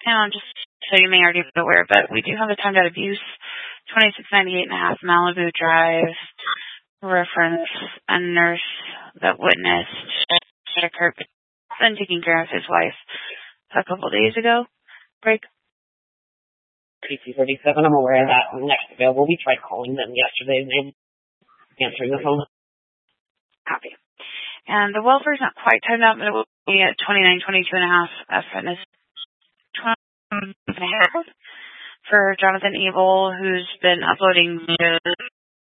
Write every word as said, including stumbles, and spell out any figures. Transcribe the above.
town, just so you may already be aware, but we do have a timed out abuse, twenty-six ninety-eight and a half Malibu Drive, reference a nurse that witnessed it occurred, then taking care of his wife a couple days ago. Break. P C thirty-seven, I'm aware of that. Next available, we tried calling them yesterday, and they answering the phone. Copy. And the welfare is not quite timed out, but it will be at twenty-nine twenty-two and a half F fitness twenty and a half for Jonathan Evil, who's been uploading videos